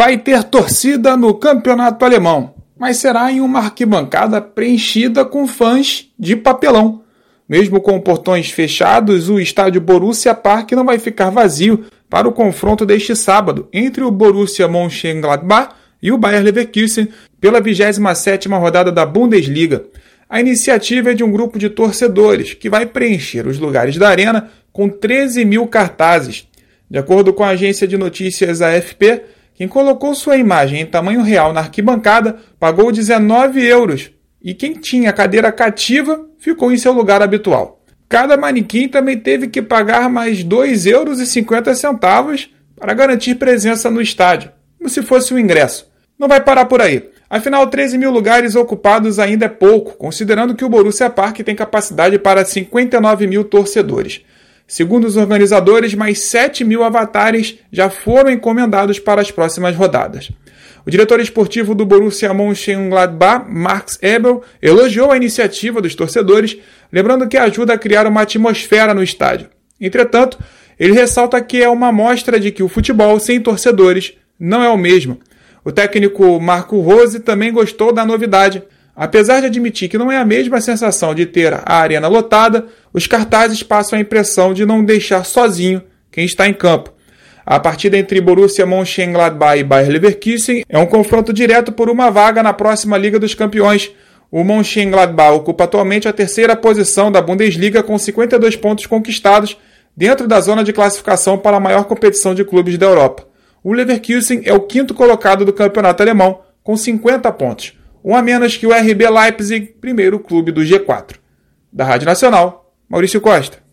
Vai ter torcida no campeonato alemão, mas será em uma arquibancada preenchida com fãs de papelão. Mesmo com portões fechados, o estádio Borussia Park não vai ficar vazio para o confronto deste sábado entre o Borussia Mönchengladbach e o Bayer Leverkusen pela 27ª rodada da Bundesliga. A iniciativa é de um grupo de torcedores que vai preencher os lugares da arena com 13 mil cartazes. De acordo com a agência de notícias AFP, quem colocou sua imagem em tamanho real na arquibancada pagou 19 euros e quem tinha cadeira cativa ficou em seu lugar habitual. Cada manequim também teve que pagar mais 2,50 euros para garantir presença no estádio, como se fosse um ingresso. Não vai parar por aí. Afinal, 13 mil lugares ocupados ainda é pouco, considerando que o Borussia Park tem capacidade para 59 mil torcedores. Segundo os organizadores, mais 7 mil avatares já foram encomendados para as próximas rodadas. O diretor esportivo do Borussia Mönchengladbach, Max Ebel, elogiou a iniciativa dos torcedores, lembrando que ajuda a criar uma atmosfera no estádio. Entretanto, ele ressalta que é uma amostra de que o futebol sem torcedores não é o mesmo. O técnico Marco Rose também gostou da novidade. Apesar de admitir que não é a mesma sensação de ter a arena lotada, os cartazes passam a impressão de não deixar sozinho quem está em campo. A partida entre Borussia Mönchengladbach e Bayer Leverkusen é um confronto direto por uma vaga na próxima Liga dos Campeões. O Mönchengladbach ocupa atualmente a 3ª posição da Bundesliga com 52 pontos conquistados dentro da zona de classificação para a maior competição de clubes da Europa. O Leverkusen é o 5º colocado do campeonato alemão com 50 pontos, um a menos que o RB Leipzig, primeiro clube do G4. Da Rádio Nacional, Maurício Costa.